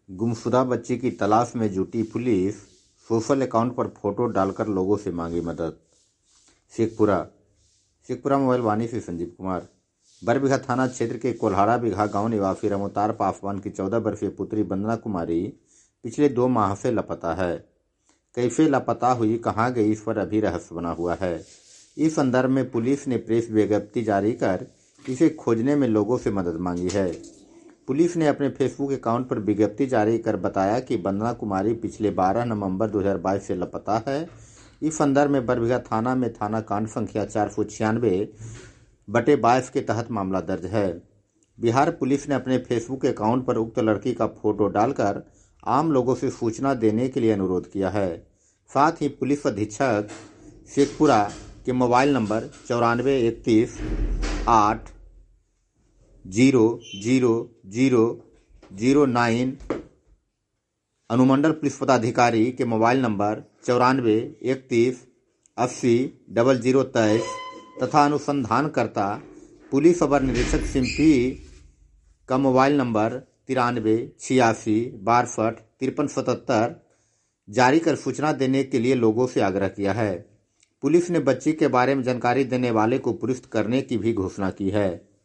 गुमशुदा बच्ची की तलाश में जुटी पुलिस, सोशल अकाउंट पर फोटो डालकर लोगों से मांगी मदद। शेखपुरा मोबाइल वाणी से संजीव कुमार। बरबीघा थाना क्षेत्र के कोल्हाड़ा बीघा गांव निवासी रमोतार पासवान की 14 वर्षीय पुत्री वंदना कुमारी पिछले 2 माह से लापता है। कैसे लापता हुई, कहाँ गई, इस पर अभी रहस्य बना हुआ है। इस संदर्भ में पुलिस ने प्रेस विज्ञप्ति जारी कर इसे खोजने में लोगों से मदद मांगी है। पुलिस ने अपने फेसबुक अकाउंट पर विज्ञप्ति जारी कर बताया कि वंदना कुमारी पिछले 12 नवंबर 2022 से लापता है। इस संदर्भ में बरबीघा थाना में थाना कांड संख्या 496/22 के तहत मामला दर्ज है। बिहार पुलिस ने अपने फेसबुक अकाउंट पर उक्त लड़की का फोटो डालकर आम लोगों से सूचना देने के लिए अनुरोध किया है। साथ ही पुलिस अधीक्षक शेखपुरा के मोबाइल नंबर 9431800009, अनुमंडल पुलिस पदाधिकारी के मोबाइल नंबर 9431800023 तथा अनुसंधानकर्ता पुलिस अवर निरीक्षक सिम्पी का मोबाइल नंबर 9386625377 जारी कर सूचना देने के लिए लोगों से आग्रह किया है। पुलिस ने बच्ची के बारे में जानकारी देने वाले को पुरस्कृत करने की भी घोषणा की है।